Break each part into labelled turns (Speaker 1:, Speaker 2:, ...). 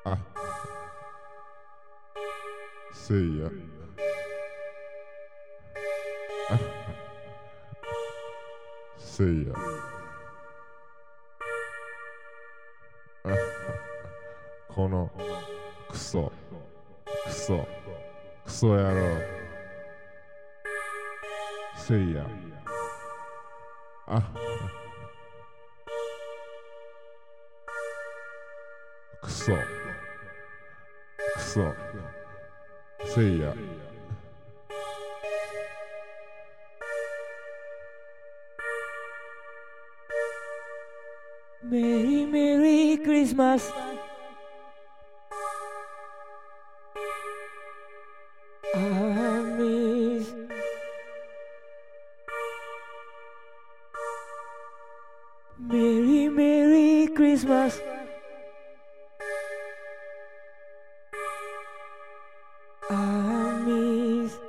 Speaker 1: あ、せいや。あ、せいや。あ、このクソ、クソ、クソ野郎。せいや。あ、クソ、クソ、せいや。
Speaker 2: メリーメリークリスマス。I miss Merry Merry Christmas. I miss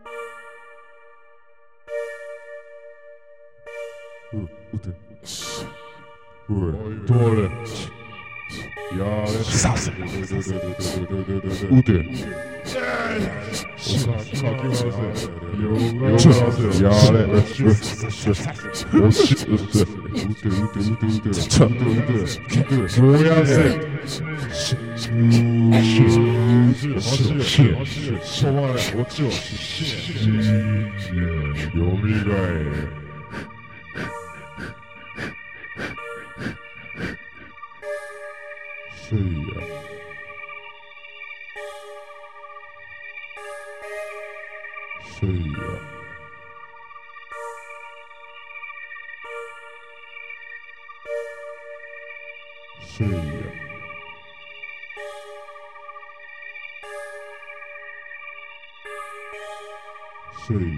Speaker 1: 撃て。おい、止まれ。やれ。
Speaker 3: させ。
Speaker 1: 撃て。かき回せ。よせ。やれ。よし。よし。撃て。撃て。燃やせ。止まれ。落ちろ。よみがえれ。せいや。せいや。せいや。せいや。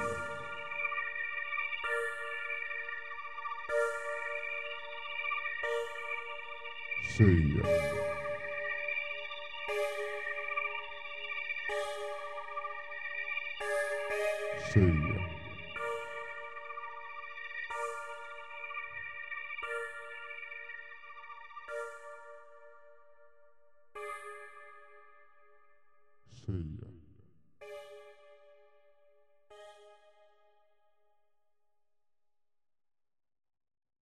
Speaker 1: せいや。せいや。せいや。